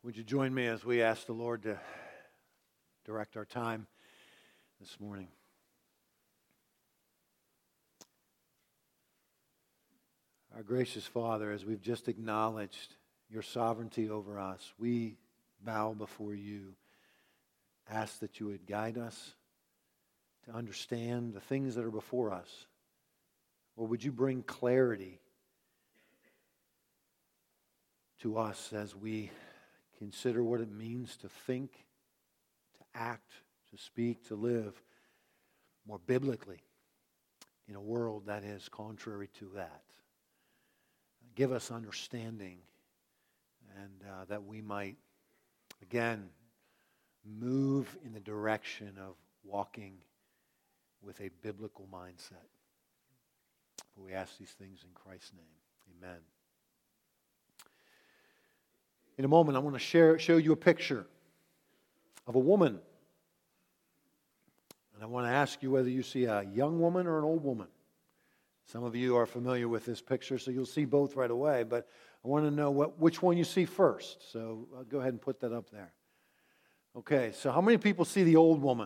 Would you join me as we ask the Lord to direct our time this morning? Our gracious Father, as we've just acknowledged your sovereignty over us, we bow before you, ask that you would guide us to understand the things that are before us. Or would you bring clarity to us as we consider what it means to think, to act, to speak, to live more biblically in a world that is contrary to that. Give us understanding and that we might, again, move in the direction of walking with a biblical mindset. We ask these things in Christ's name. Amen. In a moment, I want to show you a picture of a woman. And I want to ask you whether you see a young woman or an old woman. Some of you are familiar with this picture, so you'll see both right away. But I want to know which one you see first. So go ahead and put that up there. Okay, so how many people see the old woman?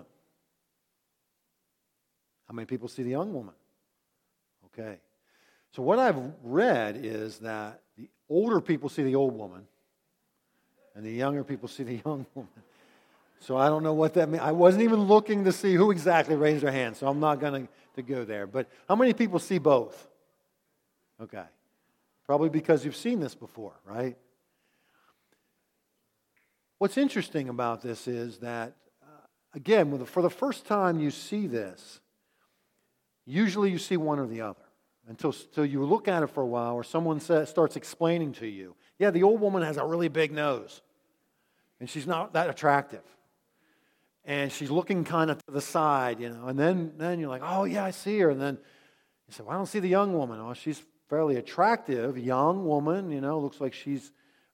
How many people see the young woman? Okay. So what I've read is that the older people see the old woman, and the younger people see the young woman. So I don't know what that means. I wasn't even looking to see who exactly raised their hand, so I'm not going to go there. But how many people see both? Okay. Probably because you've seen this before, right? What's interesting about this is that, again, for the first time you see this, usually you see one or the other. Until you look at it for a while, or someone starts explaining to you, yeah, the old woman has a really big nose, and she's not that attractive. And she's looking kind of to the side, and then you're like, oh, yeah, I see her. And then you say, well, I don't see the young woman. Oh, she's fairly attractive, young woman, looks like she's,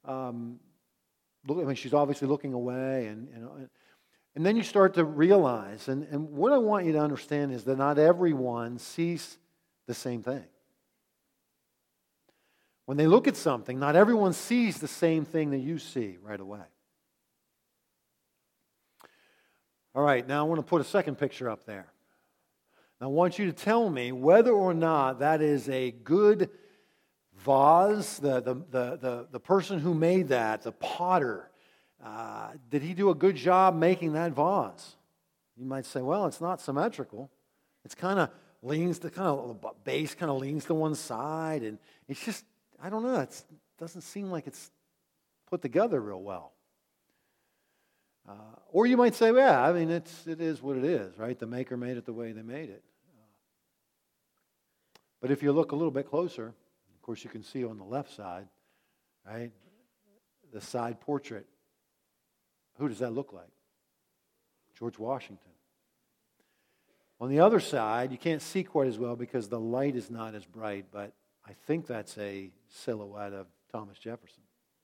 she's obviously looking away. And then you start to realize, and what I want you to understand is that not everyone sees the same thing. When they look at something, not everyone sees the same thing that you see right away. All right, now I want to put a second picture up there. Now I want you to tell me whether or not that is a good vase, the person who made that, the potter, did he do a good job making that vase? You might say, well, it's not symmetrical. It's the base kind of leans to one side, and it's just, I don't know, it doesn't seem like it's put together real well. Or you might say, yeah, it is what it is, right? The maker made it the way they made it. But if you look a little bit closer, of course you can see on the left side, right, the side portrait. Who does that look like? George Washington. On the other side, you can't see quite as well because the light is not as bright, but I think that's a silhouette of Thomas Jefferson.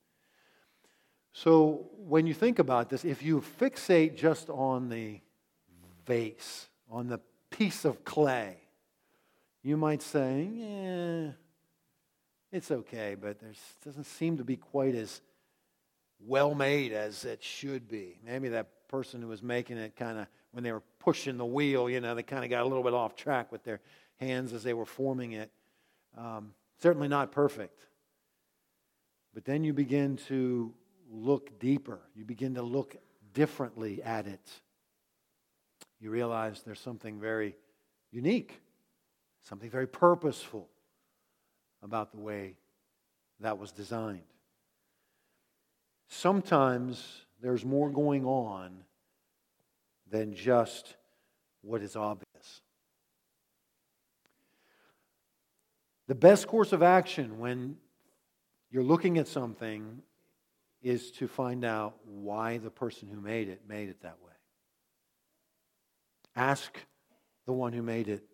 So when you think about this, if you fixate just on the vase, on the piece of clay, you might say, yeah, it's okay, but it doesn't seem to be quite as well made as it should be. Maybe that person who was making it kind of, when they were pushing the wheel, they kind of got a little bit off track with their hands as they were forming it. Certainly not perfect. But then you begin to look deeper. You begin to look differently at it. You realize there's something very unique, something very purposeful about the way that was designed. Sometimes there's more going on than just what is obvious. The best course of action when you're looking at something is to find out why the person who made it that way. Ask the one who made it.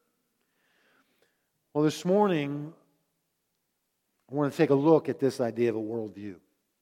Well, this morning, I want to take a look at this idea of a worldview.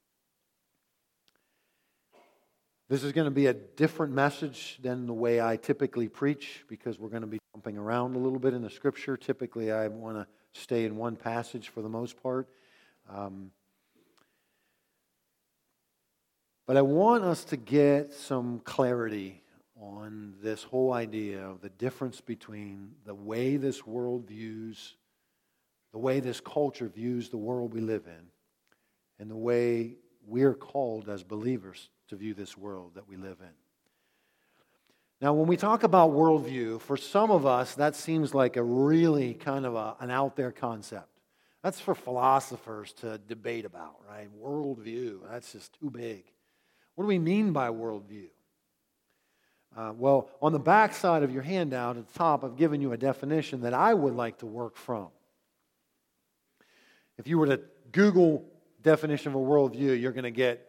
This is going to be a different message than the way I typically preach because we're going to be jumping around a little bit in the Scripture. Typically, I want to stay in one passage for the most part. But I want us to get some clarity on this whole idea of the difference between the way this world views, the way this culture views the world we live in, and the way we're called as believers to view this world that we live in. Now, when we talk about worldview, for some of us, that seems like a really kind of an out there concept. That's for philosophers to debate about, right? Worldview, that's just too big. What do we mean by worldview? Well, on the back side of your handout at the top, I've given you a definition that I would like to work from. If you were to Google definition of a worldview, you're going to get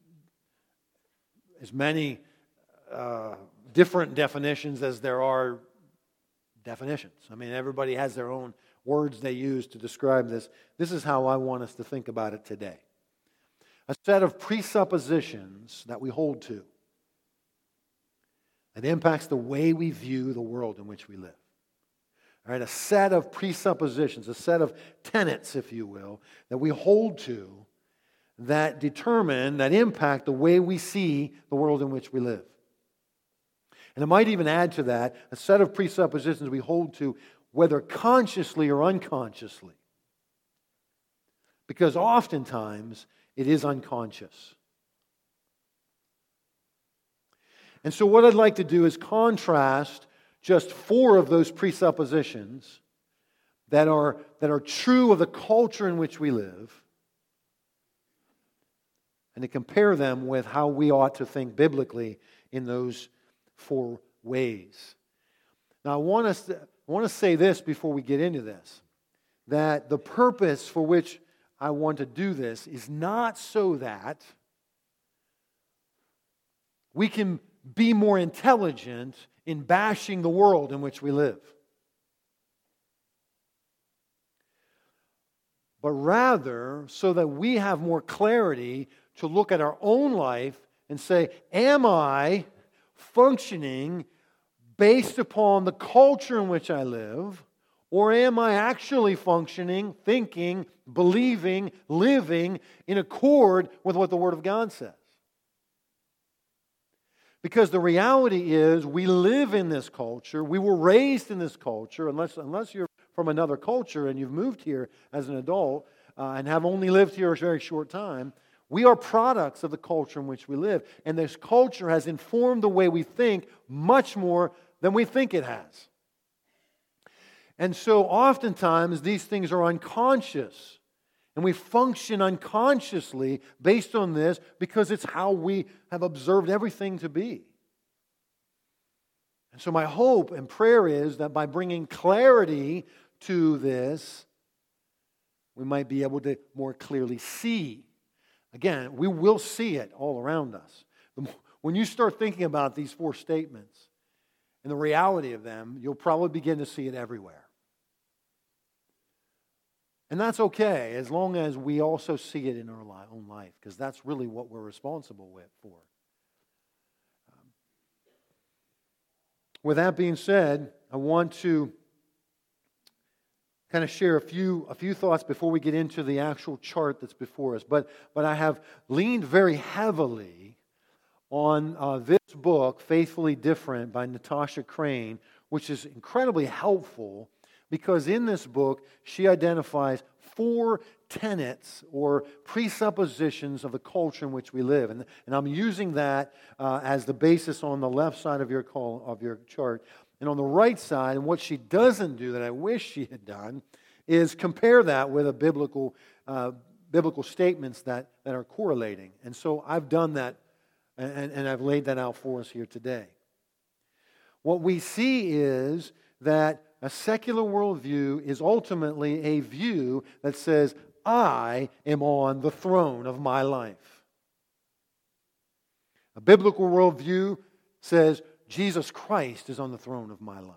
as many different definitions as there are definitions. I mean, everybody has their own words they use to describe this. This is how I want us to think about it today. A set of presuppositions that we hold to that impacts the way we view the world in which we live. All right, a set of presuppositions, a set of tenets, if you will, that we hold to that determine, that impact the way we see the world in which we live. And I might even add to that a set of presuppositions we hold to whether consciously or unconsciously. Because oftentimes it is unconscious. And so what I'd like to do is contrast just 4 of those presuppositions that are true of the culture in which we live, and to compare them with how we ought to think biblically in those 4 ways. Now, I want to say this before we get into this, that the purpose for which I want to do this is not so that we can be more intelligent in bashing the world in which we live, but rather so that we have more clarity to look at our own life and say, am I functioning based upon the culture in which I live, or am I actually functioning, thinking, believing, living in accord with what the Word of God says? Because the reality is we live in this culture, we were raised in this culture, unless you're from another culture and you've moved here as an adult and have only lived here a very short time. We are products of the culture in which we live. And this culture has informed the way we think much more than we think it has. And so oftentimes these things are unconscious. And we function unconsciously based on this because it's how we have observed everything to be. And so my hope and prayer is that by bringing clarity to this, we might be able to more clearly see. Again, we will see it all around us. When you start thinking about these 4 statements and the reality of them, you'll probably begin to see it everywhere. And that's okay, as long as we also see it in our own life, because that's really what we're responsible for. With that being said, I want to kind of share a few thoughts before we get into the actual chart that's before us. But I have leaned very heavily on this book, Faithfully Different, by Natasha Crane, which is incredibly helpful because in this book she identifies 4 tenets or presuppositions of the culture in which we live. And I'm using that as the basis on the left side of your chart. And on the right side, and what she doesn't do that I wish she had done, is compare that with a biblical statements that are correlating. And so I've done that, and I've laid that out for us here today. What we see is that a secular worldview is ultimately a view that says, I am on the throne of my life. A biblical worldview says, Jesus Christ is on the throne of my life.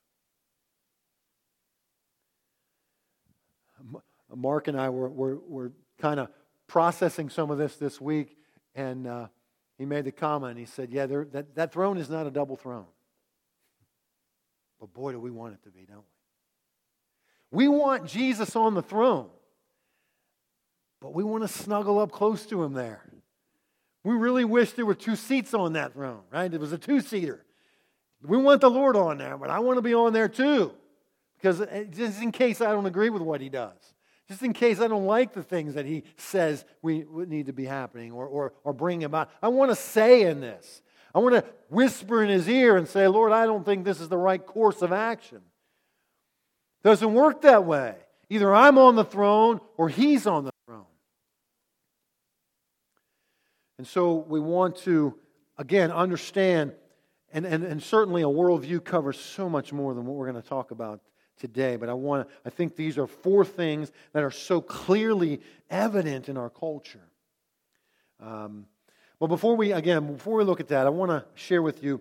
Mark and I were kind of processing some of this week, and he made the comment. He said, yeah, that throne is not a double throne. But boy, do we want it to be, don't we? We want Jesus on the throne, but we want to snuggle up close to Him there. We really wish there were 2 seats on that throne, right? It was a 2-seater. We want the Lord on there, but I want to be on there too. Because just in case I don't agree with what He does. Just in case I don't like the things that He says we need to be happening or bring about. I want to say in this. I want to whisper in His ear and say, Lord, I don't think this is the right course of action. It doesn't work that way. Either I'm on the throne or He's on the throne. And so we want to, again, understand, and certainly a worldview covers so much more than what we're going to talk about today. But I think these are 4 things that are so clearly evident in our culture. But before we look at that, I want to share with you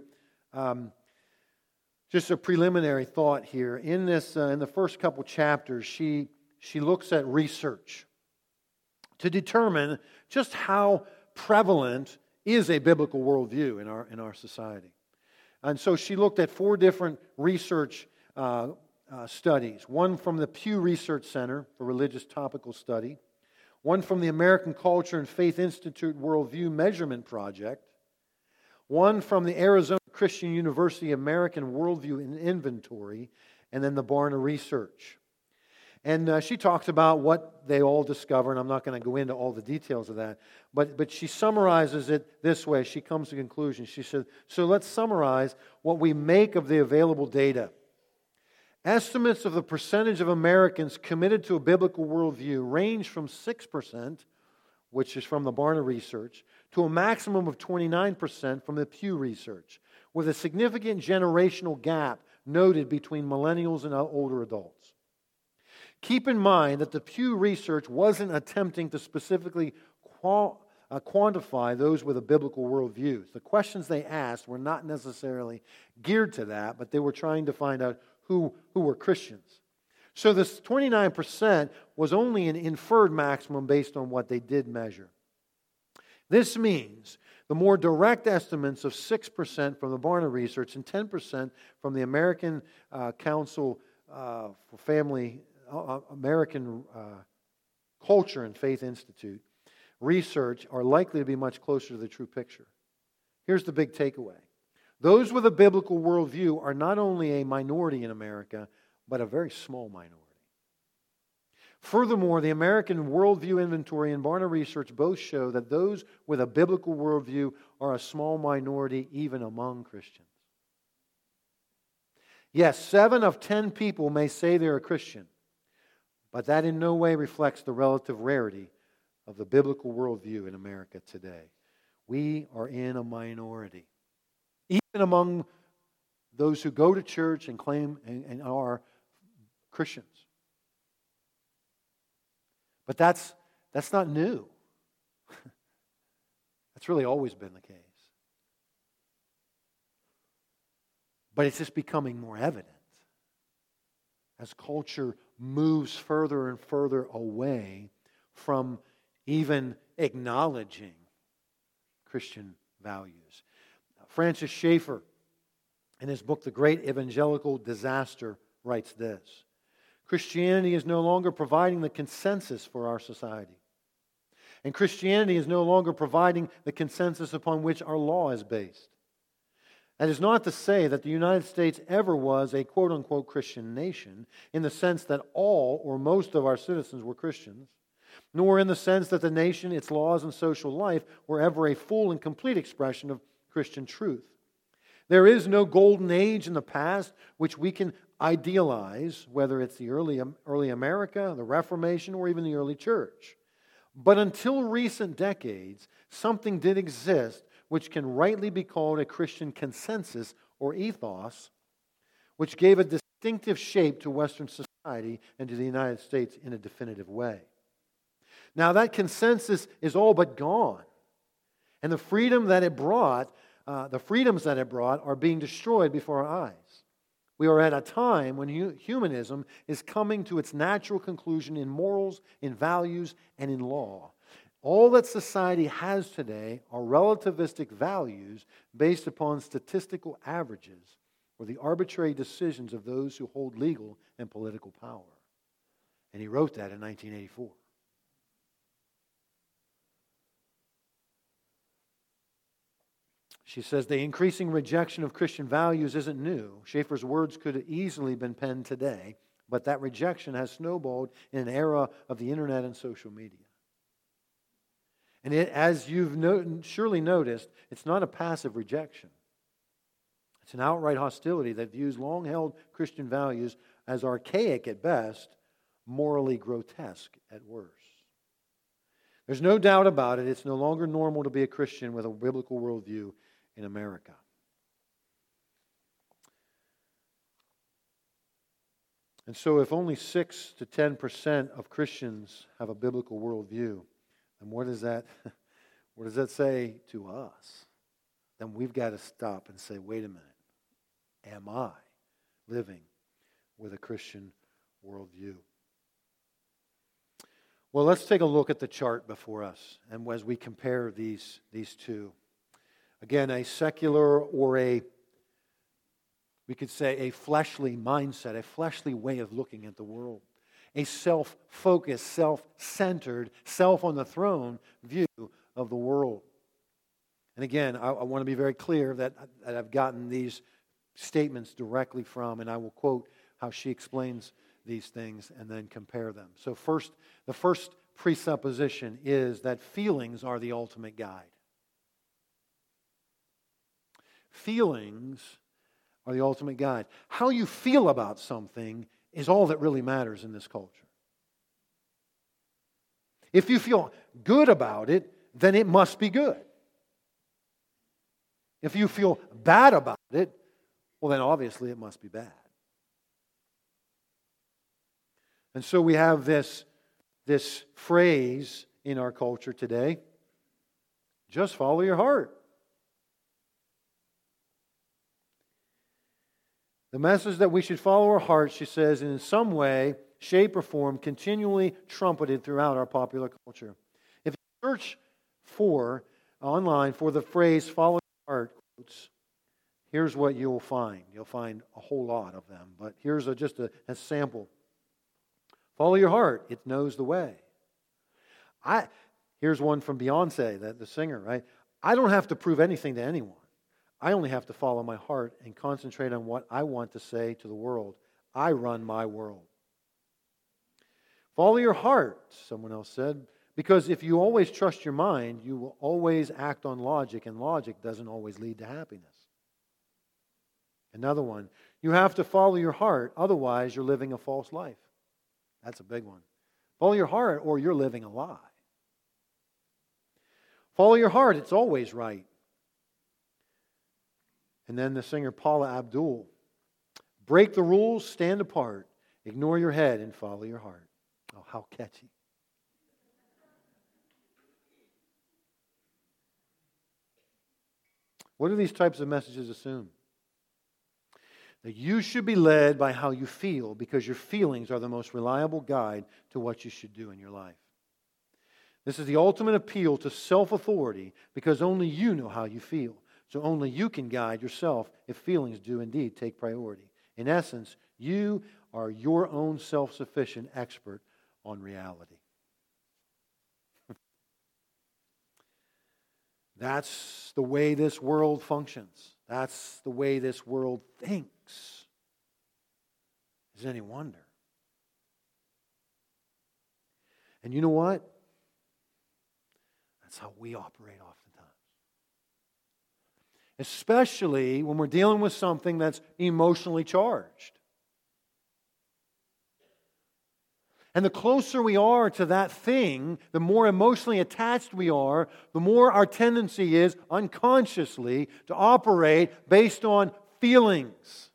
just a preliminary thought here. In the first couple chapters, she looks at research to determine just how prevalent is a biblical worldview in our society. And so she looked at 4 different research studies. One from the Pew Research Center for Religious Topical Study. One from the American Culture and Faith Institute Worldview Measurement Project. One from the Arizona Christian University American Worldview Inventory. And then the Barna Research. And she talks about what they all discover, and I'm not going to go into all the details of that, but she summarizes it this way. She comes to a conclusion. She said, so let's summarize what we make of the available data. Estimates of the percentage of Americans committed to a biblical worldview range from 6%, which is from the Barna Research, to a maximum of 29% from the Pew Research, with a significant generational gap noted between millennials and older adults. Keep in mind that the Pew Research wasn't attempting to specifically quantify those with a biblical worldview. The questions they asked were not necessarily geared to that, but they were trying to find out who were Christians. So this 29% was only an inferred maximum based on what they did measure. This means the more direct estimates of 6% from the Barna Research and 10% from the American Council for American Culture and Faith Institute research are likely to be much closer to the true picture. Here's the big takeaway. Those with a biblical worldview are not only a minority in America, but a very small minority. Furthermore, the American Worldview Inventory and Barna Research both show that those with a biblical worldview are a small minority even among Christians. Yes, 7 of 10 people may say they're a Christian, but that in no way reflects the relative rarity of the biblical worldview in America today. We are in a minority. Even among those who go to church and claim and are Christians. But that's not new. That's really always been the case. But it's just becoming more evident as culture moves further and further away from even acknowledging Christian values. Francis Schaeffer, in his book, The Great Evangelical Disaster, writes this: Christianity is no longer providing the consensus for our society. And Christianity is no longer providing the consensus upon which our law is based. That is not to say that the United States ever was a quote-unquote Christian nation in the sense that all or most of our citizens were Christians, nor in the sense that the nation, its laws, and social life were ever a full and complete expression of Christian truth. There is no golden age in the past which we can idealize, whether it's the early America, the Reformation, or even the early church. But until recent decades, something did exist which can rightly be called a Christian consensus or ethos, which gave a distinctive shape to Western society and to the United States in a definitive way. Now that consensus is all but gone, and the freedoms that it brought are being destroyed before our eyes. We are at a time when humanism is coming to its natural conclusion in morals, in values, and in law. All that society has today are relativistic values based upon statistical averages or the arbitrary decisions of those who hold legal and political power. And he wrote that in 1984. She says the increasing rejection of Christian values isn't new. Schaeffer's words could have easily been penned today, but that rejection has snowballed in an era of the internet and social media. And as you've surely noticed, it's not a passive rejection. It's an outright hostility that views long-held Christian values as archaic at best, morally grotesque at worst. There's no doubt about it, it's no longer normal to be a Christian with a biblical worldview in America. And so if only 6 to 10% of Christians have a biblical worldview, then what does that say to us? Then we've got to stop and say, wait a minute, am I living with a Christian worldview? Well, let's take a look at the chart before us, and as we compare these two. Again, a secular or we could say a fleshly mindset, a fleshly way of looking at the world. A self-focused, self-centered, self-on-the-throne view of the world. And again, I want to be very clear that I've gotten these statements directly from, and I will quote how she explains these things and then compare them. So the first presupposition is that feelings are the ultimate guide. Feelings are the ultimate guide. How you feel about something is all that really matters in this culture. If you feel good about it, then it must be good. If you feel bad about it, well, then obviously it must be bad. And so we have this phrase in our culture today, just follow your heart. The message that we should follow our hearts, she says, in some way, shape, or form, continually trumpeted throughout our popular culture. If you search online for the phrase follow your heart, quotes, here's what you'll find. You'll find a whole lot of them, but here's just a sample. Follow your heart, it knows the way. Here's one from Beyonce, the singer, right? I don't have to prove anything to anyone. I only have to follow my heart and concentrate on what I want to say to the world. I run my world. Follow your heart, someone else said, because if you always trust your mind, you will always act on logic, and logic doesn't always lead to happiness. Another one, you have to follow your heart, otherwise you're living a false life. That's a big one. Follow your heart or you're living a lie. Follow your heart, it's always right. And then the singer Paula Abdul, break the rules, stand apart, ignore your head and follow your heart. Oh, how catchy. What do these types of messages assume? That you should be led by how you feel because your feelings are the most reliable guide to what you should do in your life. This is the ultimate appeal to self-authority because only you know how you feel. So only you can guide yourself if feelings do indeed take priority. In essence, you are your own self-sufficient expert on reality. That's the way this world functions. That's the way this world thinks. Is it any wonder? And you know what? That's how we operate oftentimes. Especially when we're dealing with something that's emotionally charged. And the closer we are to that thing, the more emotionally attached we are, the more our tendency is unconsciously to operate based on feelings.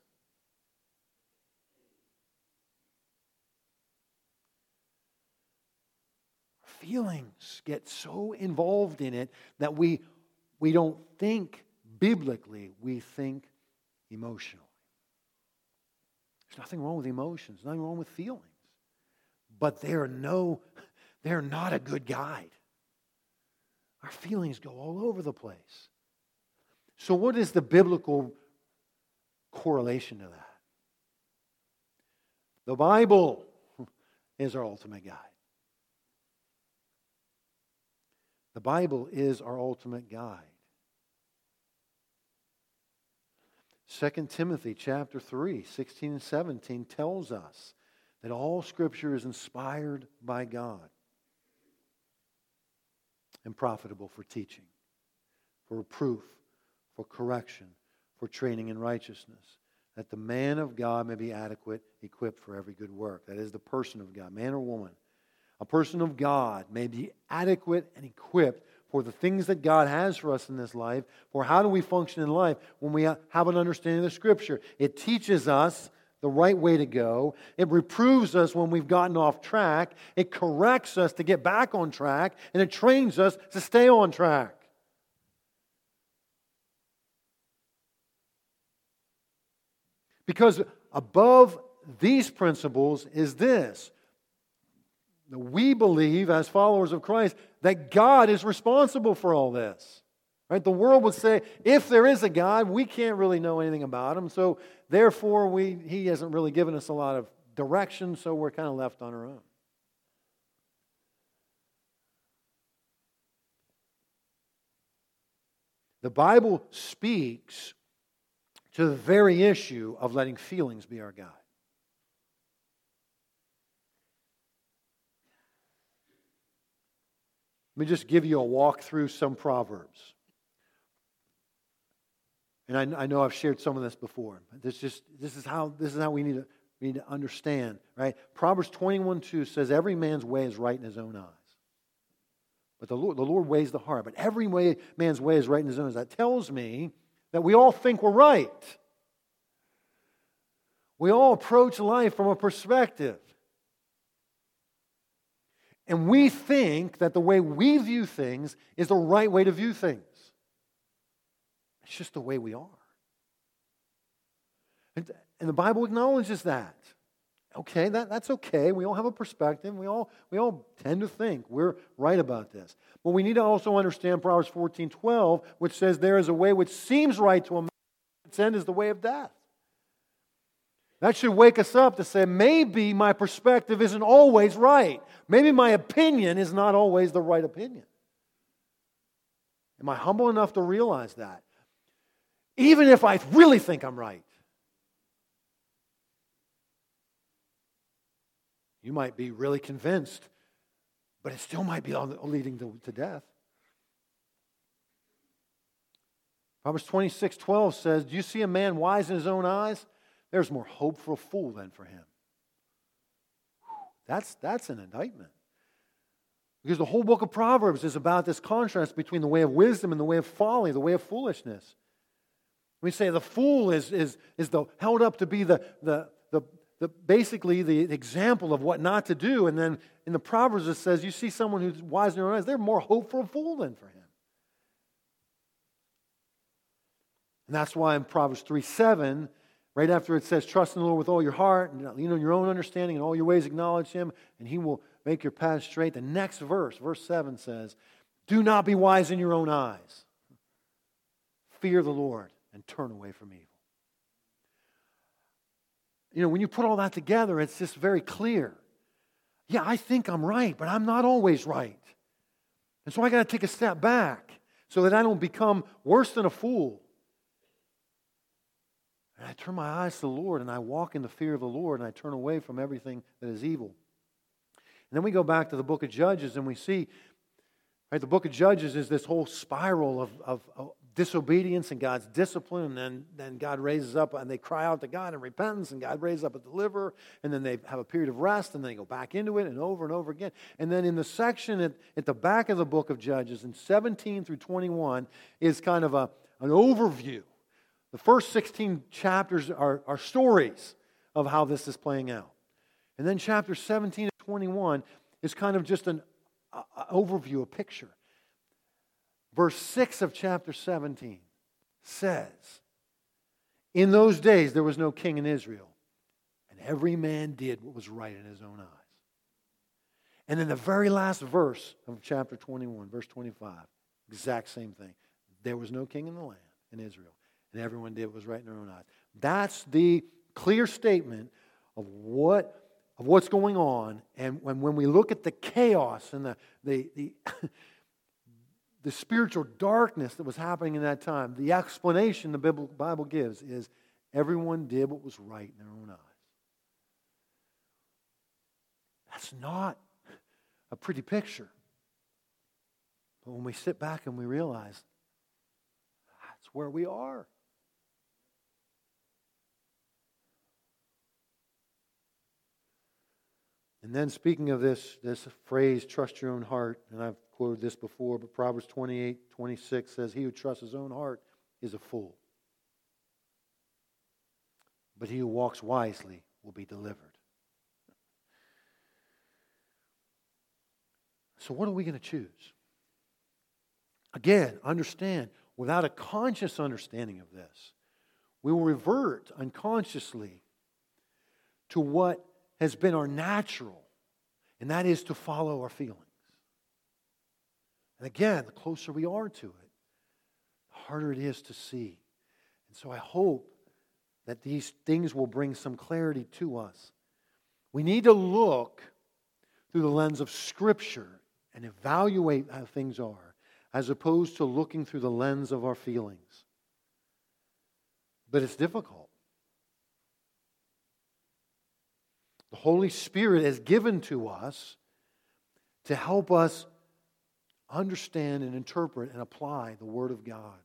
Feelings get so involved in it that we don't think biblically, we think emotionally. There's nothing wrong with emotions, nothing wrong with feelings. But they're not a good guide. Our feelings go all over the place. So what is the biblical correlation to that? The Bible is our ultimate guide. The Bible is our ultimate guide. 2 Timothy chapter 3, 16 and 17 tells us that all Scripture is inspired by God and profitable for teaching, for reproof, for correction, for training in righteousness, that the man of God may be adequate, equipped for every good work. That is the person of God, man or woman. A person of God may be adequate and equipped for the things that God has for us in this life, for how do we function in life when we have an understanding of the Scripture. It teaches us the right way to go. It reproves us when we've gotten off track. It corrects us to get back on track, and it trains us to stay on track. Because above these principles is this: we believe, as followers of Christ, that God is responsible for all this. Right? The world would say, if there is a God, we can't really know anything about Him, so therefore He hasn't really given us a lot of direction, so we're kind of left on our own. The Bible speaks to the very issue of letting feelings be our guide. Let me just give you a walk through some Proverbs. And I know I've shared some of this before. This is how we need to understand, right? Proverbs 21:2 says, "Every man's way is right in his own eyes." But the Lord weighs the heart. But every man's way is right in his own eyes. That tells me that we all think we're right. We all approach life from a perspective. And we think that the way we view things is the right way to view things. It's just the way we are. And the Bible acknowledges that. Okay, that's okay. We all have a perspective. We all tend to think we're right about this. But we need to also understand Proverbs 14:12, which says there is a way which seems right to a man, but its end is the way of death. That should wake us up to say, maybe my perspective isn't always right. Maybe my opinion is not always the right opinion. Am I humble enough to realize that? Even if I really think I'm right. You might be really convinced, but it still might be leading to death. Proverbs 26:12 says, "Do you see a man wise in his own eyes? There's more hope for a fool than for him." That's an indictment. Because the whole book of Proverbs is about this contrast between the way of wisdom and the way of folly, the way of foolishness. We say the fool is held up to be basically the example of what not to do. And then in the Proverbs it says, you see someone who's wise in their own eyes, there's more hope for a fool than for him. And that's why in Proverbs 3:7, right after it says, trust in the Lord with all your heart, and lean on your own understanding, and all your ways acknowledge Him, and He will make your path straight. The next verse, verse 7 says, do not be wise in your own eyes. Fear the Lord and turn away from evil. You know, when you put all that together, it's just very clear. Yeah, I think I'm right, but I'm not always right. And so I got to take a step back so that I don't become worse than a fool. And I turn my eyes to the Lord, and I walk in the fear of the Lord, and I turn away from everything that is evil. And then we go back to the book of Judges, and we see, right, the book of Judges is this whole spiral of disobedience and God's discipline, and then God raises up, and they cry out to God in repentance, and God raises up a deliverer, and then they have a period of rest, and then they go back into it, and over again. And then in the section at the back of the book of Judges, in 17 through 21, is kind of an overview. The first 16 chapters are stories of how this is playing out. And then chapters 17 and 21 is kind of just an overview, a picture. Verse 6 of chapter 17 says, in those days there was no king in Israel, and every man did what was right in his own eyes. And then the very last verse of chapter 21, verse 25, exact same thing. There was no king in the land, in Israel, and everyone did what was right in their own eyes. That's the clear statement of what's going on. And when we look at the chaos and the the spiritual darkness that was happening in that time, the explanation the Bible gives is everyone did what was right in their own eyes. That's not a pretty picture. But when we sit back and we realize that's where we are. And then speaking of this phrase, trust your own heart, and I've quoted this before, but Proverbs 28:26 says, he who trusts his own heart is a fool. But he who walks wisely will be delivered. So what are we going to choose? Again, understand, without a conscious understanding of this, we will revert unconsciously to what has been our natural, and that is to follow our feelings. And again, the closer we are to it, the harder it is to see. And so I hope that these things will bring some clarity to us. We need to look through the lens of Scripture and evaluate how things are, as opposed to looking through the lens of our feelings. But it's difficult. The Holy Spirit is given to us to help us understand and interpret and apply the Word of God.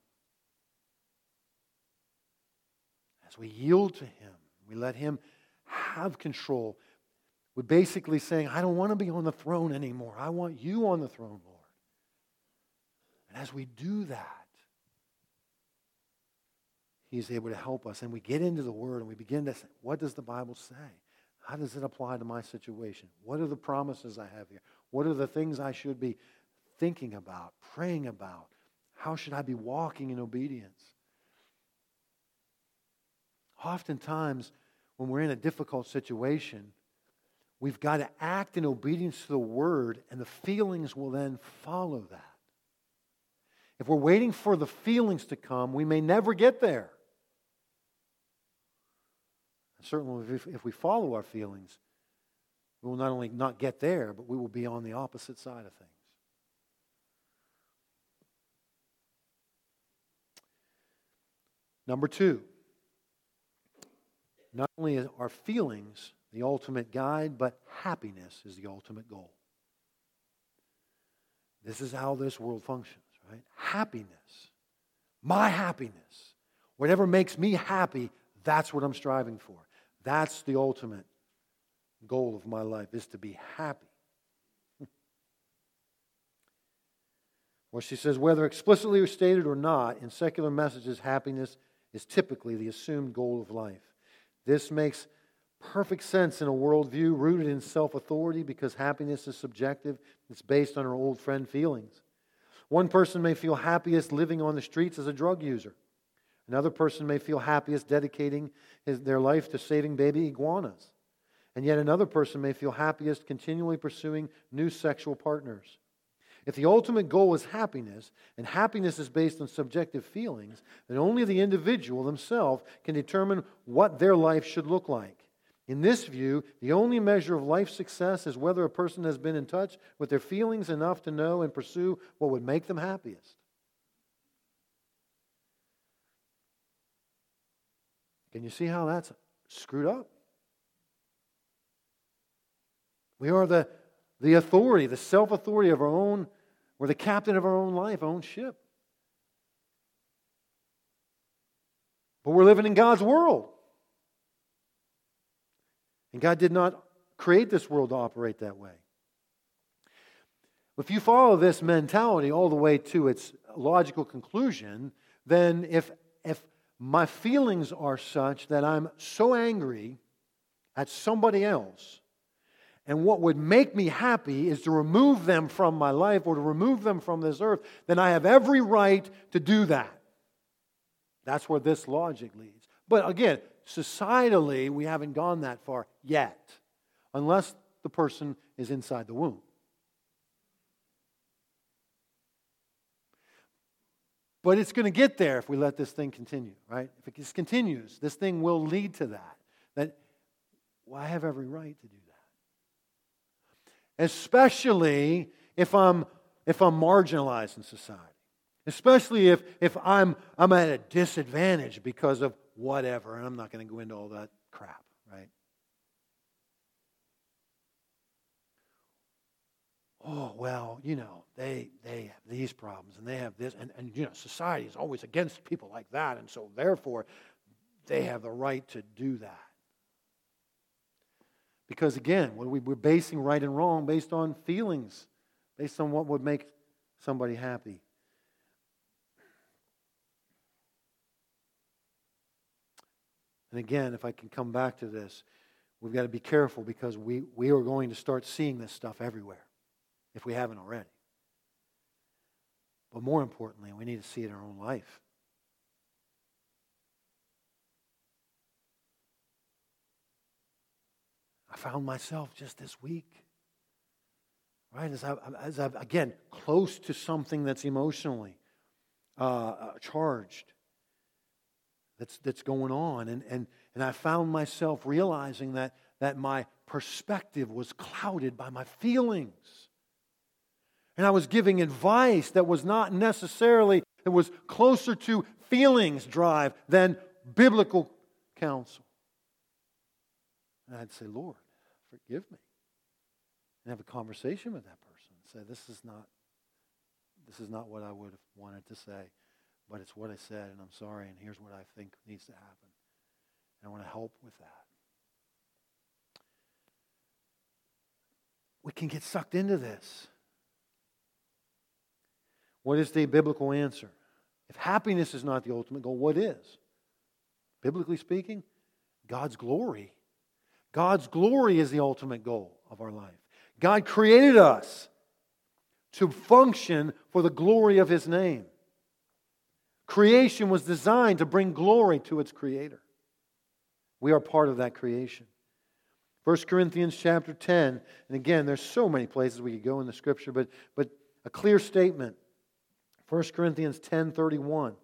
As we yield to Him, we let Him have control. We're basically saying, I don't want to be on the throne anymore. I want you on the throne, Lord. And as we do that, He's able to help us. And we get into the Word and we begin to say, what does the Bible say? How does it apply to my situation? What are the promises I have here? What are the things I should be thinking about, praying about? How should I be walking in obedience? Oftentimes, when we're in a difficult situation, we've got to act in obedience to the Word, and the feelings will then follow that. If we're waiting for the feelings to come, we may never get there. Certainly, if we follow our feelings, we will not only not get there, but we will be on the opposite side of things. Number two, not only are feelings the ultimate guide, but happiness is the ultimate goal. This is how this world functions, right? Happiness. My happiness. Whatever makes me happy, that's what I'm striving for. That's the ultimate goal of my life, is to be happy. Well, she says, whether explicitly stated or not, in secular messages, happiness is typically the assumed goal of life. This makes perfect sense in a worldview rooted in self-authority, because happiness is subjective. It's based on our old friend feelings. One person may feel happiest living on the streets as a drug user. Another person may feel happiest dedicating their life to saving baby iguanas. And yet another person may feel happiest continually pursuing new sexual partners. If the ultimate goal is happiness, and happiness is based on subjective feelings, then only the individual themselves can determine what their life should look like. In this view, the only measure of life success is whether a person has been in touch with their feelings enough to know and pursue what would make them happiest. Can you see how that's screwed up? We are the authority, the self-authority of our own, we're the captain of our own life, our own ship. But we're living in God's world. And God did not create this world to operate that way. If you follow this mentality all the way to its logical conclusion, then if my feelings are such that I'm so angry at somebody else, and what would make me happy is to remove them from my life or to remove them from this earth, then I have every right to do that. That's where this logic leads. But again, societally, we haven't gone that far yet, unless the person is inside the womb. But it's going to get there if we let this thing continue, right? If it just continues, this thing will lead to that well, I have every right to do that. Especially if I'm marginalized in society. Especially if I'm at a disadvantage because of whatever. And I'm not going to go into all that crap, right? Oh, well, they have these problems and they have this. And society is always against people like that. And so therefore, they have the right to do that. Because again, we're basing right and wrong based on feelings, based on what would make somebody happy. And again, if I can come back to this, we've got to be careful because we are going to start seeing this stuff everywhere, if we haven't already. But more importantly, we need to see it in our own life. I found myself just this week, right, as I've again, close to something that's emotionally charged, that's going on. And I found myself realizing that my perspective was clouded by my feelings. And I was giving advice that was not necessarily, it was closer to feelings drive than biblical counsel. And I'd say, Lord, forgive me. And have a conversation with that person. Say, this is not what I would have wanted to say, but it's what I said, and I'm sorry, and here's what I think needs to happen. And I want to help with that. We can get sucked into this. What is the biblical answer? If happiness is not the ultimate goal, what is? Biblically speaking, God's glory. God's glory is the ultimate goal of our life. God created us to function for the glory of His name. Creation was designed to bring glory to its Creator. We are part of that creation. 1 Corinthians chapter 10, and again, there's so many places we could go in the Scripture, but a clear statement. 1 Corinthians 10:31.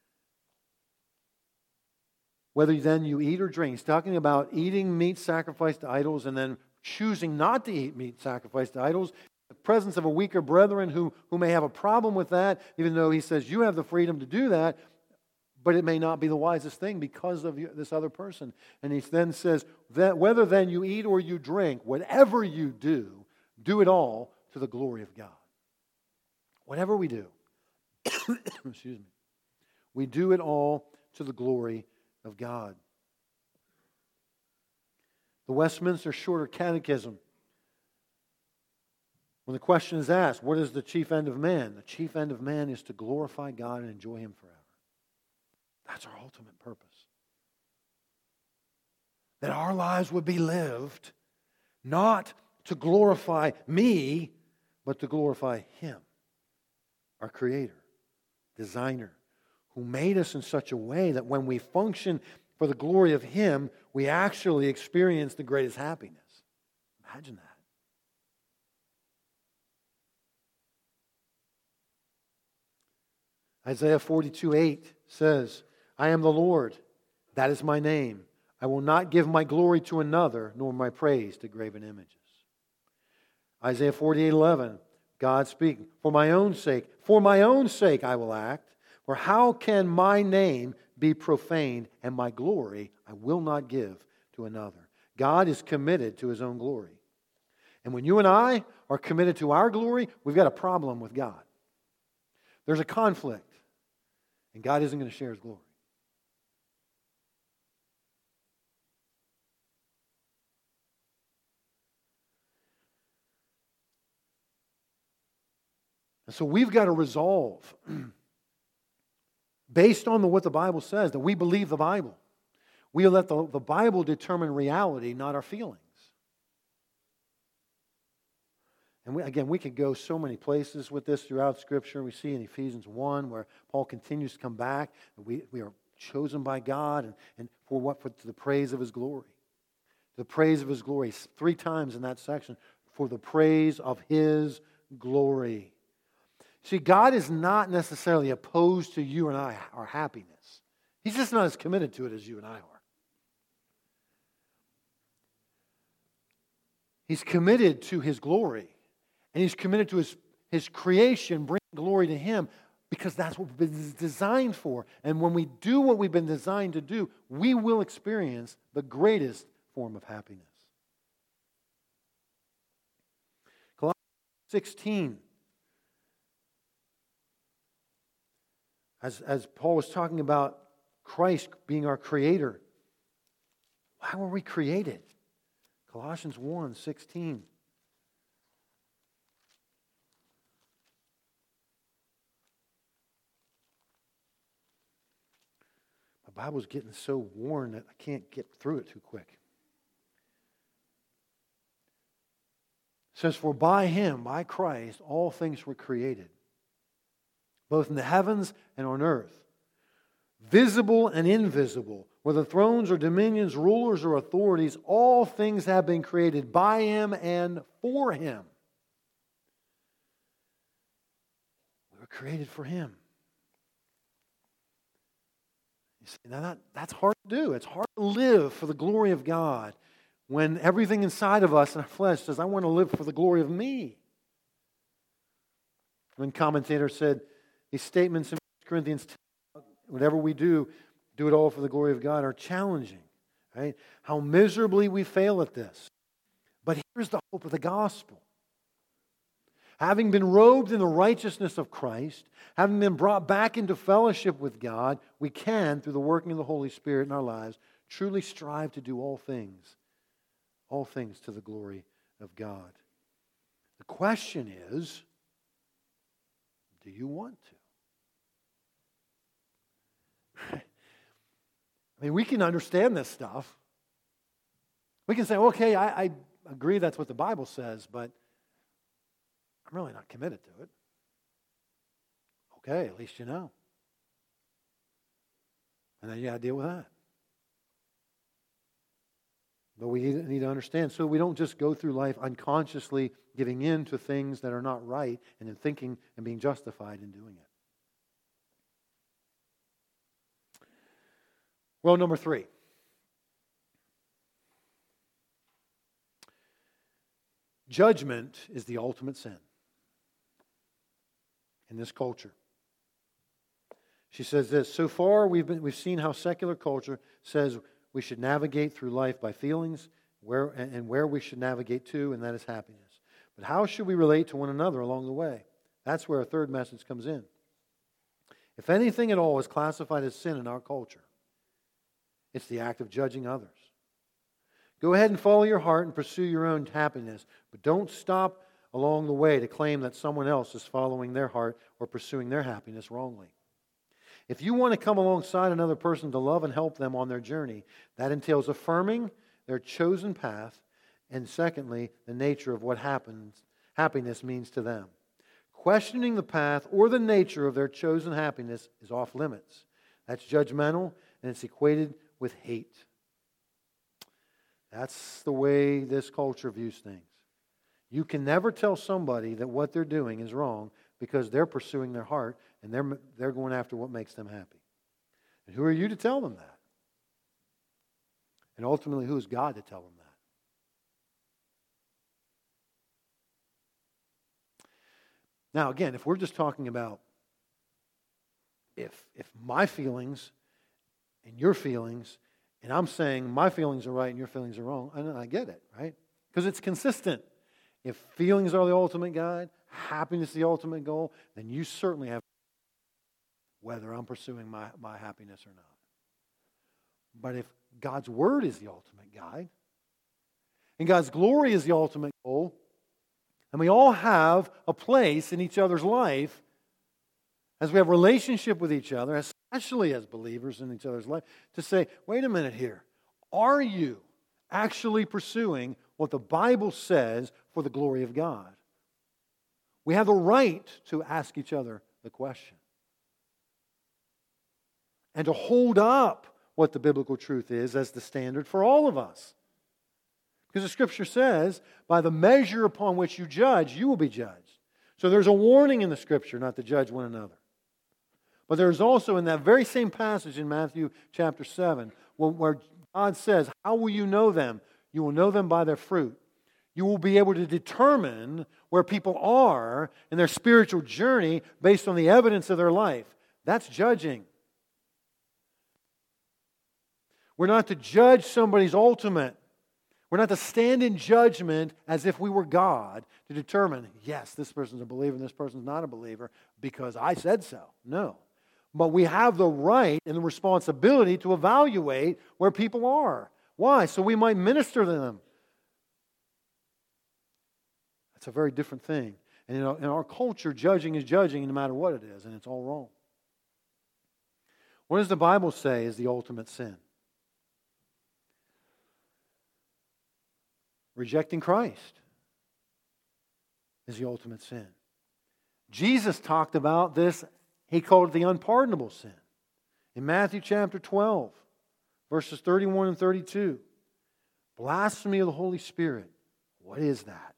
Whether then you eat or drink. He's talking about eating meat sacrificed to idols and then choosing not to eat meat sacrificed to idols. The presence of a weaker brethren who may have a problem with that, even though he says you have the freedom to do that, but it may not be the wisest thing because of this other person. And he then says, that whether then you eat or you drink, whatever you do, do it all to the glory of God. Whatever we do, excuse me, we do it all to the glory of God. The Westminster Shorter Catechism, when the question is asked, what is the chief end of man? The chief end of man is to glorify God and enjoy Him forever. That's our ultimate purpose. That our lives would be lived not to glorify me, but to glorify Him, our Creator, Designer, who made us in such a way that when we function for the glory of Him, we actually experience the greatest happiness. Imagine that. Isaiah 42:8 says, I am the Lord, that is my name. I will not give my glory to another, nor my praise to graven images. Isaiah 48:11, God speaking, for my own sake I will act. For how can my name be profaned, and my glory I will not give to another? God is committed to His own glory. And when you and I are committed to our glory, we've got a problem with God. There's a conflict, and God isn't going to share His glory. And so we've got to resolve, based on what the Bible says, that we believe the Bible. We let the Bible determine reality, not our feelings. And we could go so many places with this throughout Scripture. We see in Ephesians 1 where Paul continues to come back. We are chosen by God and for what? For the praise of His glory. The praise of His glory. 3 times in that section. For the praise of His glory. See, God is not necessarily opposed to you and I, our happiness. He's just not as committed to it as you and I are. He's committed to His glory. And He's committed to His creation, bring glory to Him, because that's what we've been designed for. And when we do what we've been designed to do, we will experience the greatest form of happiness. Colossians 16. As Paul was talking about Christ being our creator, how were we created? Colossians 1:16. My Bible's getting so worn that I can't get through it too quick. It says, "For by Him, by Christ, all things were created, both in the heavens and on earth, visible and invisible, whether thrones or dominions, rulers or authorities, all things have been created by Him and for Him." We were created for Him. You see, now that's hard to do. It's hard to live for the glory of God when everything inside of us in our flesh says, "I want to live for the glory of me." One commentator said, these statements in 1 Corinthians 10, whatever we do it all for the glory of God, are challenging. Right? How miserably we fail at this. But here's the hope of the gospel. Having been robed in the righteousness of Christ, having been brought back into fellowship with God, we can, through the working of the Holy Spirit in our lives, truly strive to do all things to the glory of God. The question is, do you want to? I mean, we can understand this stuff. We can say, okay, I agree that's what the Bible says, but I'm really not committed to it. Okay, at least you know. And then you got to deal with that. But we need to understand, so we don't just go through life unconsciously giving in to things that are not right and then thinking and being justified in doing it. Well, number 3. Judgment is the ultimate sin in this culture. She says this, so far we've seen how secular culture says we should navigate through life by feelings where we should navigate to, and that is happiness. But how should we relate to one another along the way? That's where a third message comes in. If anything at all is classified as sin in our culture, it's the act of judging others. Go ahead and follow your heart and pursue your own happiness, but don't stop along the way to claim that someone else is following their heart or pursuing their happiness wrongly. If you want to come alongside another person to love and help them on their journey, that entails affirming their chosen path, and secondly, the nature of what happiness means to them. Questioning the path or the nature of their chosen happiness is off limits. That's judgmental, and it's equated with hate. That's the way this culture views things. You can never tell somebody that what they're doing is wrong because they're pursuing their heart and they're going after what makes them happy. And who are you to tell them that? And ultimately, who is God to tell them that? Now, again, if we're just talking about if my feelings and your feelings, and I'm saying my feelings are right and your feelings are wrong, and I get it, right? Because it's consistent. If feelings are the ultimate guide, happiness is the ultimate goal, then you certainly have whether I'm pursuing my happiness or not. But if God's Word is the ultimate guide, and God's glory is the ultimate goal, and we all have a place in each other's life as we have relationship with each other, especially as believers in each other's life, to say, wait a minute here, are you actually pursuing what the Bible says for the glory of God? We have the right to ask each other the question. And to hold up what the biblical truth is as the standard for all of us. Because the Scripture says, by the measure upon which you judge, you will be judged. So there's a warning in the Scripture not to judge one another. But there's also in that very same passage in Matthew chapter 7, where God says, how will you know them? You will know them by their fruit. You will be able to determine where people are in their spiritual journey based on the evidence of their life. That's judging. We're not to judge somebody's ultimate. We're not to stand in judgment as if we were God to determine, yes, this person's a believer and this person's not a believer because I said so. No. But we have the right and the responsibility to evaluate where people are. Why? So we might minister to them. That's a very different thing. And in our culture, judging is judging no matter what it is, and it's all wrong. What does the Bible say is the ultimate sin? Rejecting Christ is the ultimate sin. Jesus talked about this. He called it the unpardonable sin. In Matthew chapter 12, verses 31 and 32. Blasphemy of the Holy Spirit. What is that?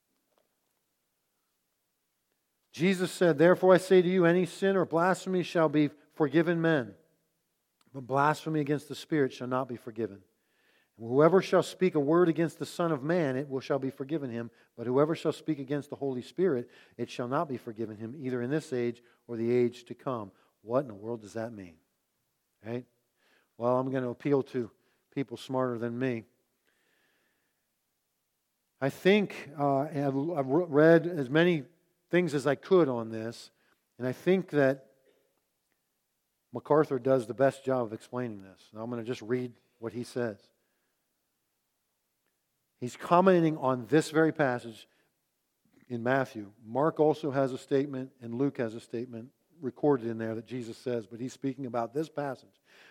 Jesus said, "Therefore I say to you, any sin or blasphemy shall be forgiven men, but blasphemy against the Spirit shall not be forgiven. And whoever shall speak a word against the Son of Man, shall be forgiven him. But whoever shall speak against the Holy Spirit, it shall not be forgiven him, either in this age or the age to come." What in the world does that mean? Right? Well, I'm going to appeal to people smarter than me. I think I've read as many things as I could on this, and I think that MacArthur does the best job of explaining this. And I'm going to just read what he says. He's commenting on this very passage in Matthew. Mark also has a statement, and Luke has a statement recorded in there that Jesus says, but he's speaking about this passage.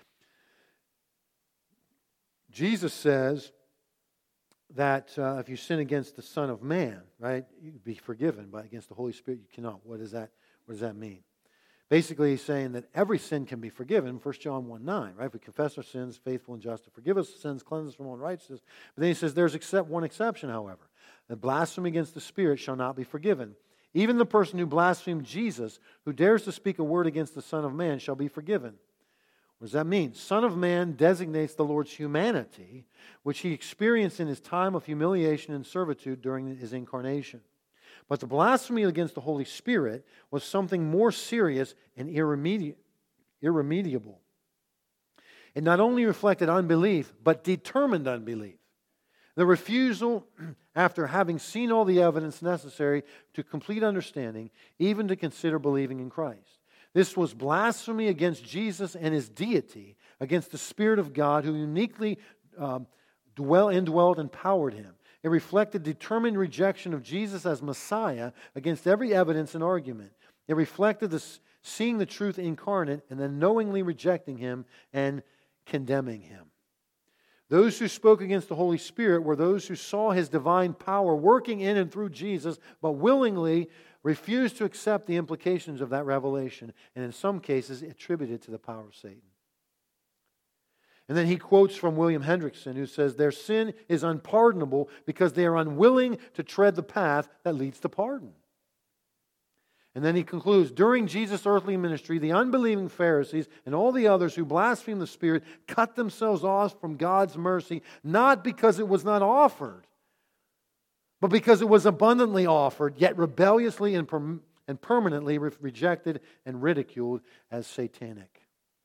Jesus says that if you sin against the Son of Man, right, you'd be forgiven, but against the Holy Spirit you cannot. What does that mean? Basically, he's saying that every sin can be forgiven, 1 John 1:9, right? If we confess our sins, faithful and just to forgive us sins, cleanse us from unrighteousness. But then he says there's one exception, however. That blasphemy against the Spirit shall not be forgiven. Even the person who blasphemed Jesus, who dares to speak a word against the Son of Man, shall be forgiven. What does that mean? Son of Man designates the Lord's humanity, which he experienced in his time of humiliation and servitude during his incarnation. But the blasphemy against the Holy Spirit was something more serious and irremediable. It not only reflected unbelief, but determined unbelief. The refusal, after having seen all the evidence necessary to complete understanding, even to consider believing in Christ. This was blasphemy against Jesus and His deity, against the Spirit of God who uniquely indwelled and powered Him. It reflected determined rejection of Jesus as Messiah against every evidence and argument. It reflected seeing the truth incarnate and then knowingly rejecting Him and condemning Him. Those who spoke against the Holy Spirit were those who saw His divine power working in and through Jesus, but willingly refused to accept the implications of that revelation, and in some cases attributed to the power of Satan. And then he quotes from William Hendrickson, who says, "Their sin is unpardonable because they are unwilling to tread the path that leads to pardon." And then he concludes, "During Jesus' earthly ministry, the unbelieving Pharisees and all the others who blaspheme the Spirit cut themselves off from God's mercy, not because it was not offered, but because it was abundantly offered, yet rebelliously and permanently rejected and ridiculed as satanic."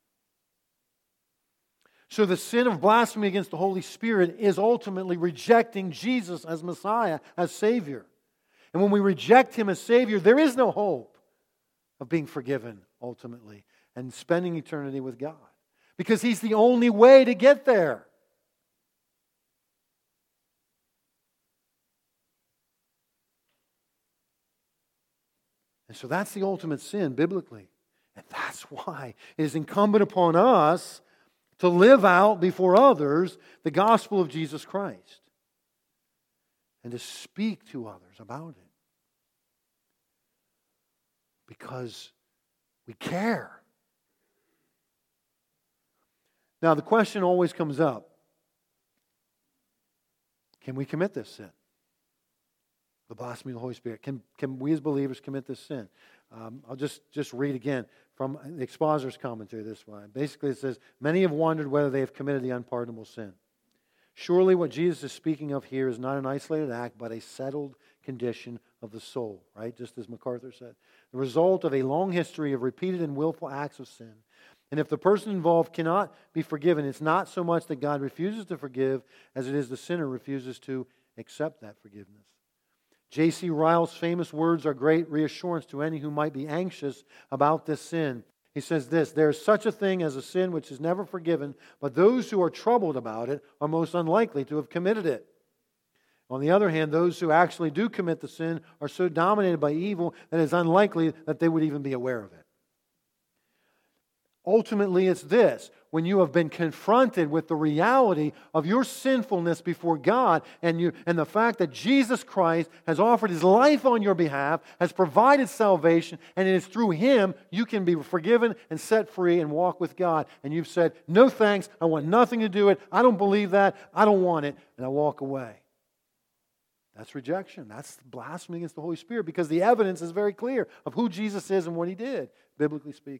So the sin of blasphemy against the Holy Spirit is ultimately rejecting Jesus as Messiah, as Savior. And when we reject Him as Savior, there is no hope of being forgiven ultimately and spending eternity with God. Because He's the only way to get there. And so that's the ultimate sin biblically. And that's why it is incumbent upon us to live out before others the gospel of Jesus Christ and to speak to others about it. Because we care. Now the question always comes up, can we commit this sin? The blasphemy of the Holy Spirit. Can we as believers commit this sin? I'll just read again from the Expositor's commentary this way. Basically it says, "Many have wondered whether they have committed the unpardonable sin. Surely what Jesus is speaking of here is not an isolated act, but a settled condition of the soul, right? Just as MacArthur said. The result of a long history of repeated and willful acts of sin. And if the person involved cannot be forgiven, it's not so much that God refuses to forgive as it is the sinner refuses to accept that forgiveness. J.C. Ryle's famous words are great reassurance to any who might be anxious about this sin. He says this, there is such a thing as a sin which is never forgiven, but those who are troubled about it are most unlikely to have committed it. On the other hand, those who actually do commit the sin are so dominated by evil that it is unlikely that they would even be aware of it. Ultimately, it's this. When you have been confronted with the reality of your sinfulness before God and the fact that Jesus Christ has offered His life on your behalf, has provided salvation, and it is through Him you can be forgiven and set free and walk with God. And you've said, no thanks, I want nothing to do with it, I don't believe that, I don't want it, and I walk away. That's rejection. That's blasphemy against the Holy Spirit because the evidence is very clear of who Jesus is and what He did, biblically speaking.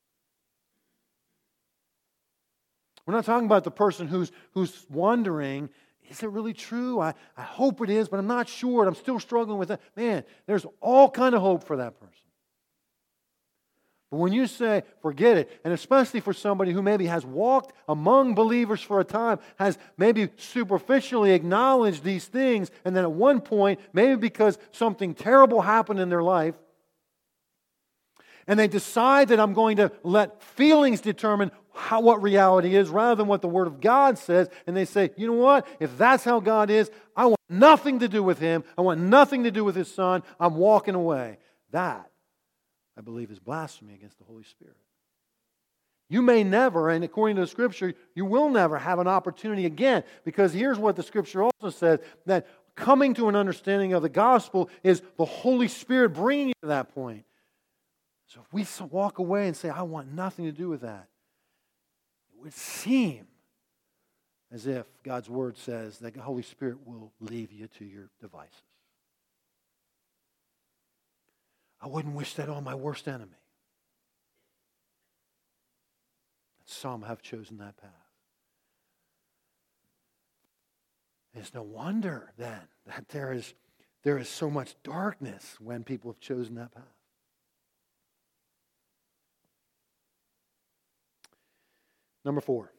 We're not talking about the person who's wondering, is it really true? I hope it is, but I'm not sure. I'm still struggling with that. Man, there's all kind of hope for that person. But when you say, forget it, and especially for somebody who maybe has walked among believers for a time, has maybe superficially acknowledged these things, and then at one point, maybe because something terrible happened in their life, and they decide that I'm going to let feelings determine what reality is rather than what the Word of God says. And they say, you know what? If that's how God is, I want nothing to do with Him. I want nothing to do with His Son. I'm walking away. That, I believe, is blasphemy against the Holy Spirit. You may never, and according to the Scripture, you will never have an opportunity again. Because here's what the Scripture also says, that coming to an understanding of the gospel is the Holy Spirit bringing you to that point. So if we walk away and say, I want nothing to do with that, it would seem as if God's Word says that the Holy Spirit will leave you to your devices. I wouldn't wish that on my worst enemy. Some have chosen that path. It's no wonder then that there is so much darkness when people have chosen that path. Number 4.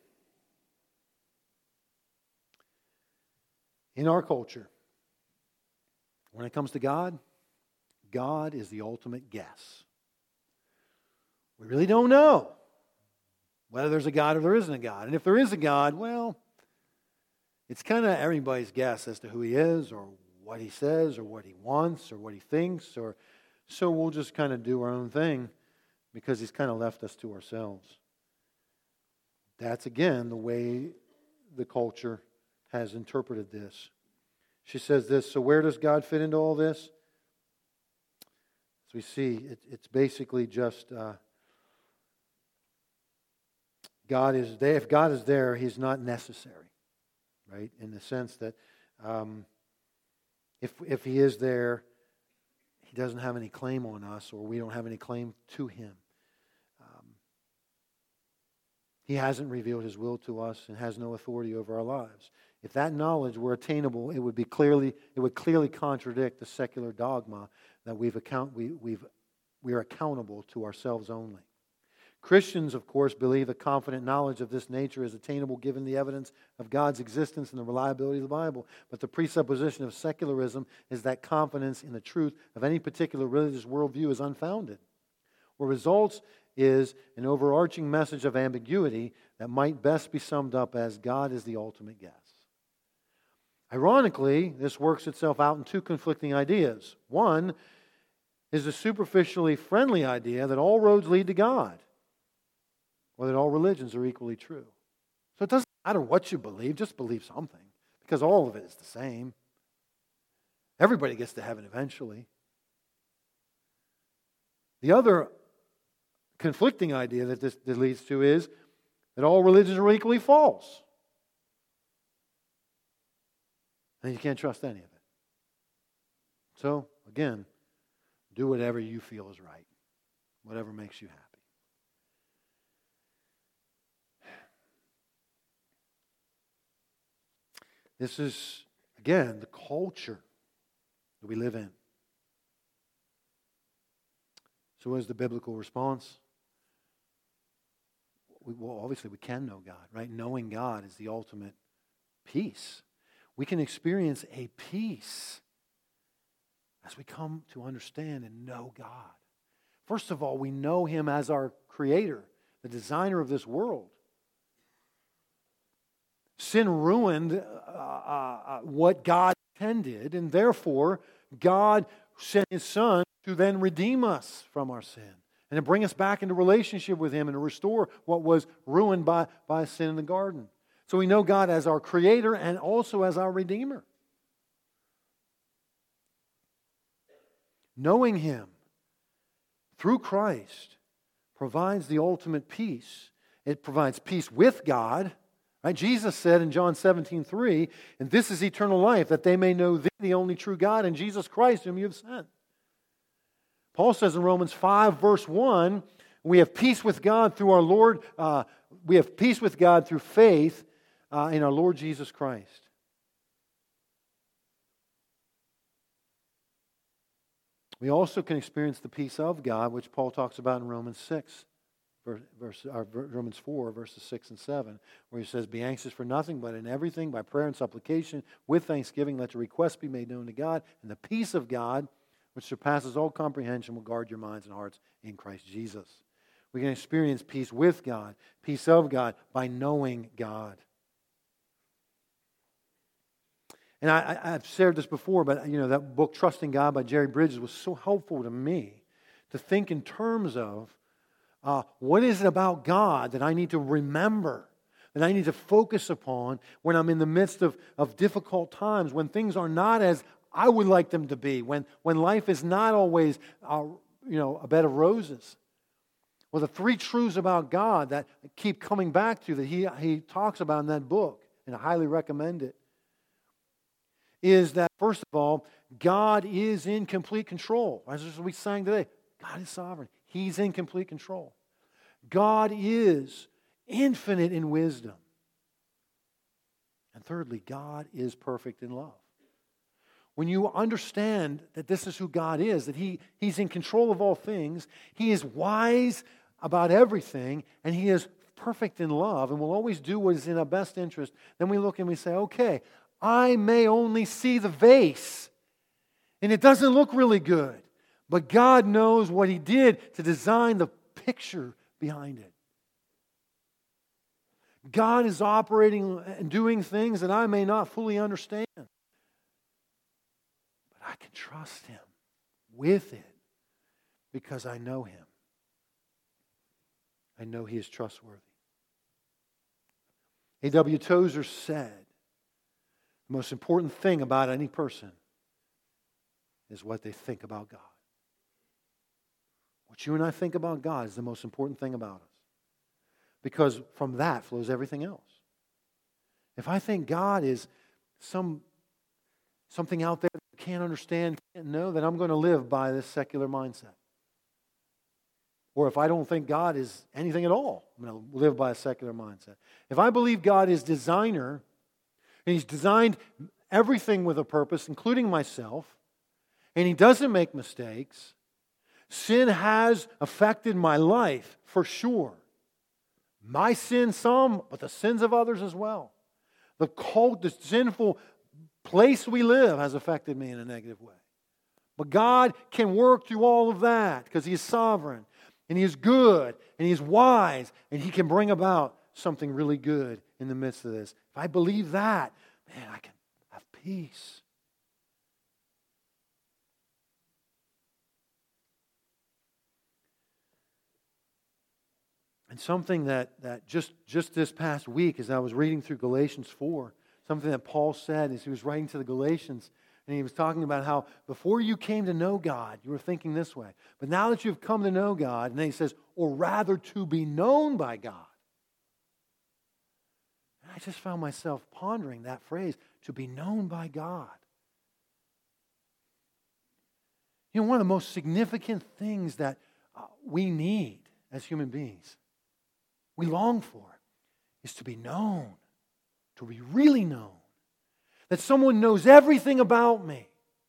In our culture, when it comes to God, God is the ultimate guess. We really don't know whether there's a God or there isn't a God. And if there is a God, well, it's kind of everybody's guess as to who He is or what He says or what He wants or what He thinks. So we'll just kind of do our own thing because He's kind of left us to ourselves. That's, again, the way the culture has interpreted this. She says this, so where does God fit into all this? As we see, it's basically just God is there. If God is there, He's not necessary, right? In the sense that if He is there, He doesn't have any claim on us, or we don't have any claim to Him. He hasn't revealed His will to us and has no authority over our lives. If that knowledge were attainable, it would clearly contradict the secular dogma that we are accountable to ourselves only. Christians, of course, believe that confident knowledge of this nature is attainable given the evidence of God's existence and the reliability of the Bible. But the presupposition of secularism is that confidence in the truth of any particular religious worldview is unfounded. What results is an overarching message of ambiguity that might best be summed up as God is the ultimate guess. Ironically, this works itself out in two conflicting ideas. One is the superficially friendly idea that all roads lead to God, or that all religions are equally true. So it doesn't matter what you believe, just believe something, because all of it is the same. Everybody gets to heaven eventually. The other conflicting idea that this leads to is that all religions are equally false. And you can't trust any of it. So, again, do whatever you feel is right. Whatever makes you happy. This is, again, the culture that we live in. So what is the biblical response? Well, obviously we can know God, right? Knowing God is the ultimate peace. We can experience a peace as we come to understand and know God. First of all, we know Him as our Creator, the designer of this world. Sin ruined what God intended, and therefore God sent His Son to then redeem us from our sin and to bring us back into relationship with Him and to restore what was ruined by sin in the garden. So we know God as our Creator and also as our Redeemer. Knowing Him through Christ provides the ultimate peace. It provides peace with God. Right? Jesus said in John 17:3, "And this is eternal life, that they may know Thee, the only true God, and Jesus Christ, whom You have sent." Paul says in Romans 5, verse 1, we have peace with God through our Lord. We have peace with God through faith in our Lord Jesus Christ. We also can experience the peace of God, which Paul talks about in Romans 6. Romans 4, verses 6 and 7, where he says, "Be anxious for nothing, but in everything, by prayer and supplication, with thanksgiving, let your requests be made known to God, and the peace of God, which surpasses all comprehension, will guard your minds and hearts in Christ Jesus." We can experience peace with God, peace of God, by knowing God. And I've shared this before, but that book, Trusting God by Jerry Bridges, was so helpful to me to think in terms of what is it about God that I need to remember, that I need to focus upon when I'm in the midst of difficult times, when things are not as I would like them to be, when life is not always a bed of roses. Well, the three truths about God that I keep coming back to that he talks about in that book, and I highly recommend it, is that, first of all, God is in complete control. As we sang today, God is sovereign. He's in complete control. God is infinite in wisdom. And thirdly, God is perfect in love. When you understand that this is who God is, that He's in control of all things, He is wise about everything, and He is perfect in love and will always do what is in our best interest, then we look and we say, okay, I may only see the vase, and it doesn't look really good. But God knows what He did to design the picture behind it. God is operating and doing things that I may not fully understand. But I can trust Him with it because I know Him. I know He is trustworthy. A.W. Tozer said, the most important thing about any person is what they think about God. What you and I think about God is the most important thing about us. Because from that flows everything else. If I think God is something out there that I can't understand, can't know, then I'm going to live by this secular mindset. Or if I don't think God is anything at all, I'm going to live by a secular mindset. If I believe God is designer, and He's designed everything with a purpose, including myself, and He doesn't make mistakes, sin has affected my life, for sure. My sin some, but the sins of others as well. The sinful place we live has affected me in a negative way. But God can work through all of that because He is sovereign, and He is good, and He is wise, and He can bring about something really good in the midst of this. If I believe that, man, I can have peace. And something that just this past week, as I was reading through Galatians 4, something that Paul said as he was writing to the Galatians, and he was talking about how before you came to know God, you were thinking this way. But now that you've come to know God, and then he says, or rather to be known by God. And I just found myself pondering that phrase, to be known by God. You know, one of the most significant things that we need as human beings, we long for, is to be known, to be really known. that someone knows everything about me,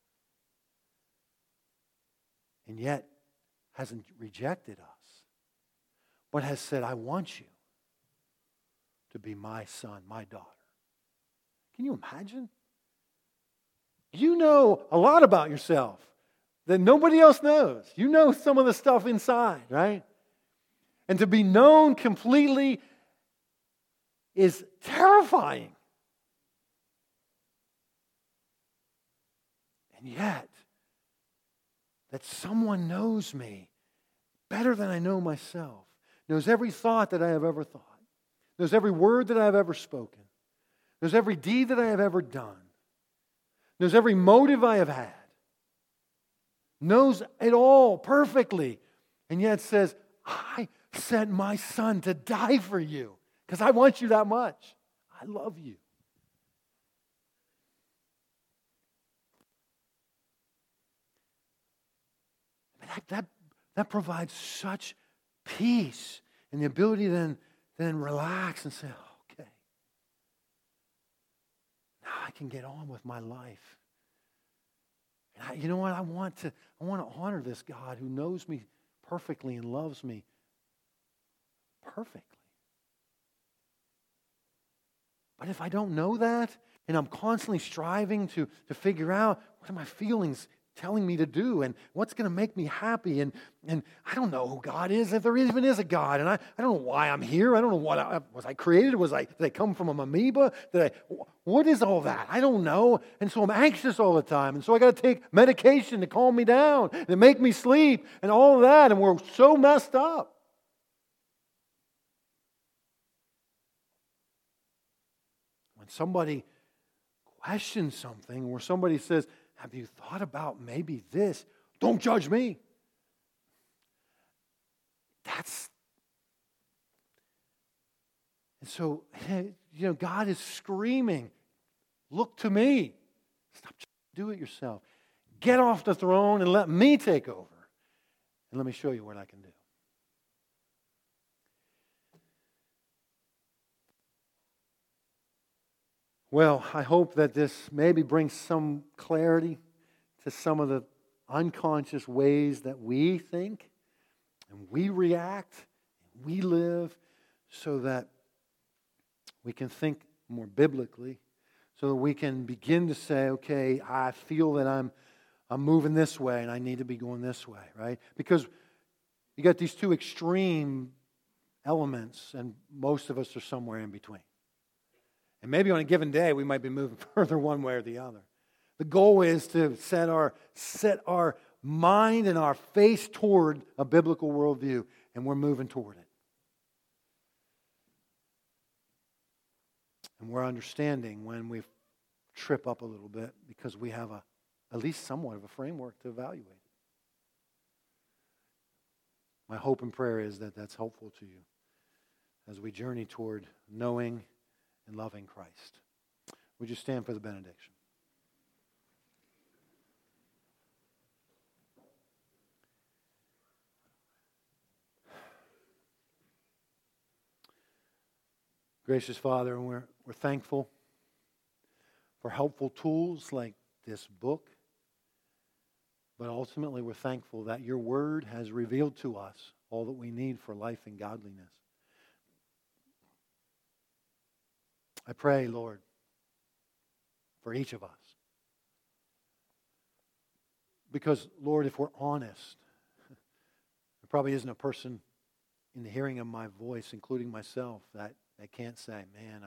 and yet hasn't rejected us, but has said, I want you to be my son, my daughter. Can you imagine? You know a lot about yourself that nobody else knows. You know some of the stuff inside, right? And to be known completely is terrifying. And yet, that someone knows me better than I know myself, knows every thought that I have ever thought, knows every word that I have ever spoken, knows every deed that I have ever done, knows every motive I have had, knows it all perfectly, and yet says, I sent my son to die for you because I want you that much. I love you. That provides such peace and the ability to then relax and say, okay, now I can get on with my life. And you know what? I want to honor this God who knows me perfectly and loves me perfectly. But if I don't know that, and I'm constantly striving to figure out what are my feelings telling me to do and what's going to make me happy, and I don't know who God is, if there even is a God, and I don't know why I'm here. I don't know was I created? Did I come from an amoeba? What is all that? I don't know, and so I'm anxious all the time, and so I got to take medication to calm me down and to make me sleep and all of that, and we're so messed up. When somebody questions something, or somebody says, have you thought about maybe this? Don't judge me. And so, God is screaming, look to me. Stop trying to do it yourself. Get off the throne and let me take over. And let me show you what I can do. Well, I hope that this maybe brings some clarity to some of the unconscious ways that we think and we react, and we live, so that we can think more biblically, so that we can begin to say, okay, I feel that I'm moving this way and I need to be going this way, right? Because you got these two extreme elements, and most of us are somewhere in between. And maybe on a given day, we might be moving further one way or the other. The goal is to set our mind and our face toward a biblical worldview, and we're moving toward it. And we're understanding when we trip up a little bit because we have at least somewhat of a framework to evaluate it. My hope and prayer is that that's helpful to you as we journey toward knowing and loving Christ. Would you stand for the benediction? Gracious Father, we're thankful for helpful tools like this book, but ultimately we're thankful that your word has revealed to us all that we need for life and godliness. I pray, Lord, for each of us. Because, Lord, if we're honest, there probably isn't a person in the hearing of my voice, including myself, that can't say, man,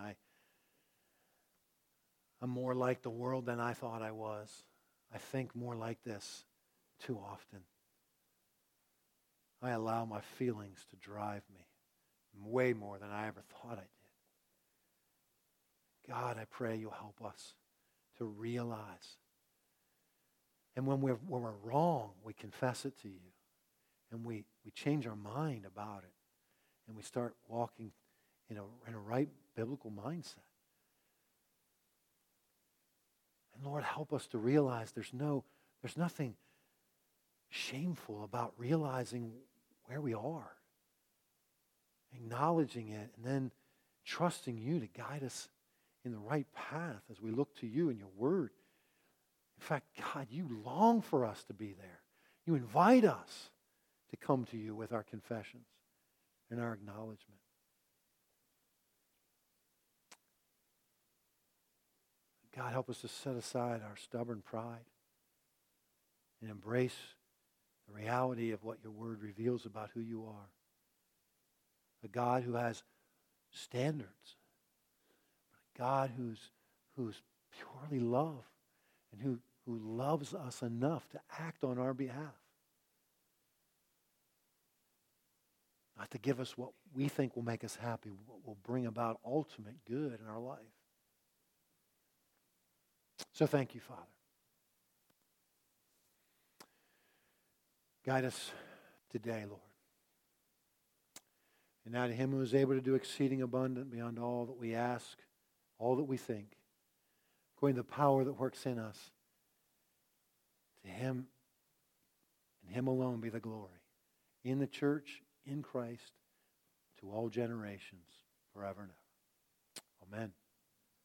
I'm more like the world than I thought I was. I think more like this too often. I allow my feelings to drive me way more than I ever thought I did. God, I pray you'll help us to realize. And when we're wrong, we confess it to you. And we change our mind about it. And we start walking in a right biblical mindset. And Lord, help us to realize there's nothing shameful about realizing where we are. Acknowledging it and then trusting you to guide us in the right path as we look to you and your word. In fact, God, you long for us to be there. You invite us to come to you with our confessions and our acknowledgement. God, help us to set aside our stubborn pride and embrace the reality of what your word reveals about who you are. A God who has standards. A God who's purely love and who loves us enough to act on our behalf. Not to give us what we think will make us happy, what will bring about ultimate good in our life. So thank you, Father. Guide us today, Lord. And now to him who is able to do exceeding abundant beyond all that we ask, all that we think, according to the power that works in us, to him and him alone be the glory. In the church, in Christ, to all generations, forever and ever. Amen.